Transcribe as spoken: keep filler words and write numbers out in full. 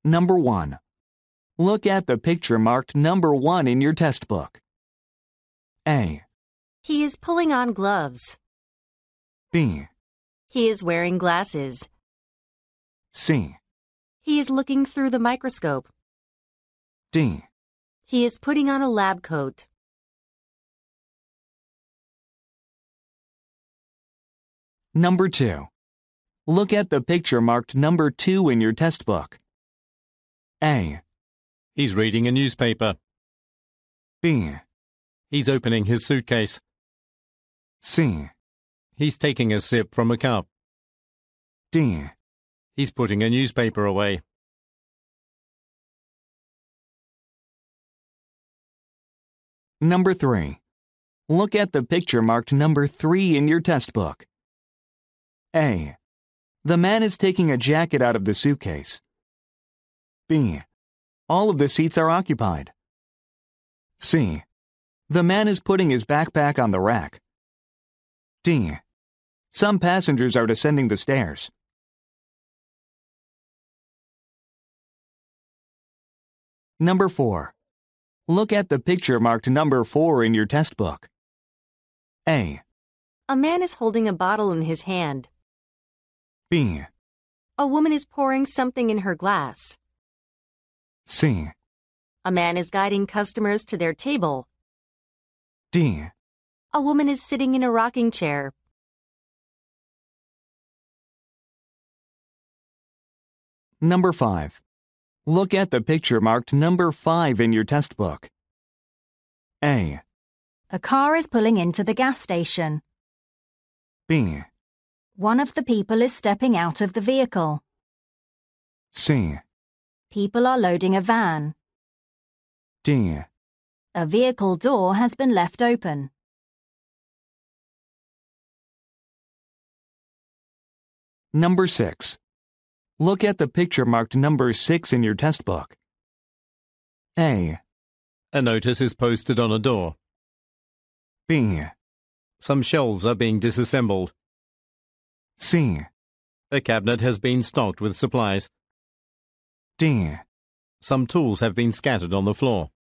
Number one. Look at the picture marked number one in your test book. A. He is pulling on gloves. B. He is wearing glasses. C. He is looking through the microscope. D. He is putting on a lab coat. Number two. Look at the picture marked number two in your test book. A. He's reading a newspaper. B. He's opening his suitcase. C. He's taking a sip from a cup. D. He's putting a newspaper away. Number three. Look at the picture marked number three in your test book. A. The man is taking a jacket out of the suitcase. B. All of the seats are occupied. C. The man is putting his backpack on the rack. D. Some passengers are descending the stairs. Number four. Look at the picture marked number four in your test book. A. A man is holding a bottle in his hand. B. A woman is pouring something in her glass. C. A man is guiding customers to their table. D. A woman is sitting in a rocking chair. Number five. Look at the picture marked number five in your test book. A. A car is pulling into the gas station. B. One of the people is stepping out of the vehicle. C. People are loading a van. D. A vehicle door has been left open. Number six. Look at the picture marked number six in your test book. A. A notice is posted on a door. B. Some shelves are being disassembled. C. A cabinet has been stocked with supplies. D. Some tools have been scattered on the floor.